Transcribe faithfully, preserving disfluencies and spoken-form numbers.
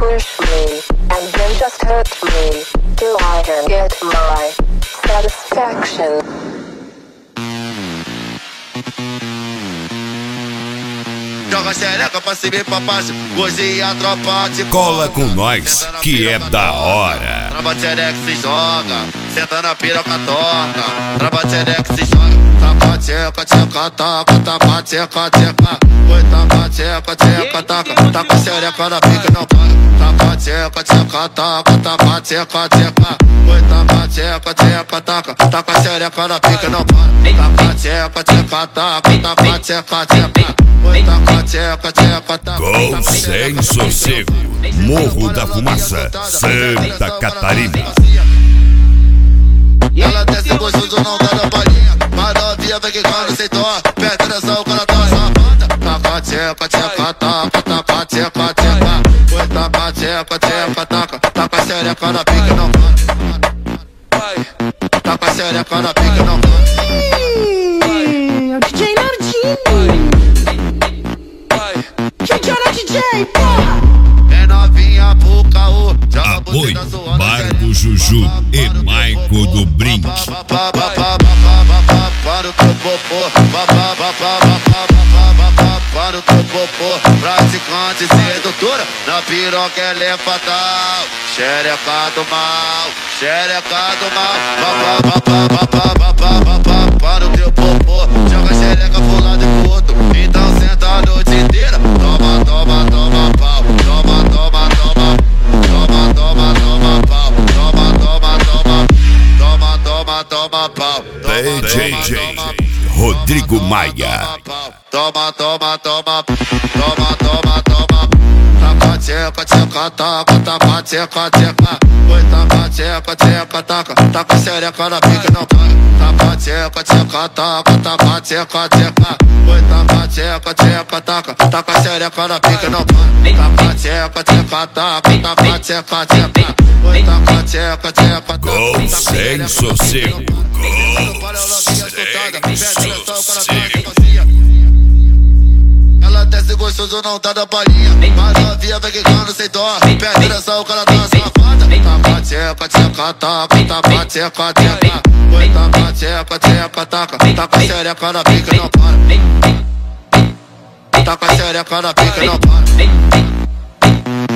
push me, and then just hurt me, till I can get my satisfaction. Joga xereca pra cima e pra baixo, hoje a tropa de cola com nós, que é da hora. Trava xereca se joga, senta na piroca toca. Trava xereca se joga, taca tcheca, tcheca, taca, taca, tcheca, tcheca. Oi, taca tcheca, tcheca, taca, taca xereca na pica não para. Taca tcheca, tcheca, taca, taca, tcheca, tcheca. Oi, taca tcheca, tcheca, taca, taca xereca na pica não para. Taca tcheca, tcheca, taca, taca, tcheca, tcheca. Gol sem sossego, Morro da Fumaça, Santa Catarina. Ela desce gostoso, não dá na palhinha. Mas novinha vem que quando sem dó, perde atenção quando ela tá safada. Taca tcheca, tcheca, taca, taca, tcheca, tcheca. Oi, taca tcheca, tcheca, taca, taca xereca na pica não para. Taca xereca na pica não para. É o D J Nardinho. Que era D J, porra! É novinha pro caô. Apoio, Barco Juju e Maico do Brink. Para o teu popô, para o teu popô. Praticante sedutora, na piroca ela é fatal. Xereca do mal, xereca do mal. Para o teu popô, joga xereca pro lado e pro outro. Então senta a noite inteira. Toma, toma, toma pau. Toma, toma, toma. Toma, toma, toma pau. Toma, toma, toma. Toma, toma, toma pau. D J Rodrigo Maia. Toma, toma, toma. Toma, toma, toma. Taca tcheca, tcheca, taca, taca, tcheca, tcheca. Oi, taca tcheca, tcheca, taca, taca xereca na pica não para. Taca tcheca, tcheca, taca, taca, tcheca, tcheca. Oi, taca tcheca, tcheca, taca, taca xereca na pica não para. Taca tcheca, tcheca, taca, taca, tcheca, tcheca. Oi, taca tcheca, tcheca, Gol sem sossego, Gol sem sossego. Ela desce gostoso, não tá da palhinha. Mas novinha vem quicando sem dó, perde atenção quando ela tá safada. Taca tcheca, tcheca, taca, taca, tcheca, tcheca. Oi, taca tcheca, tcheca, taca, taca xereca na pica não para. Taca xereca na pica não para.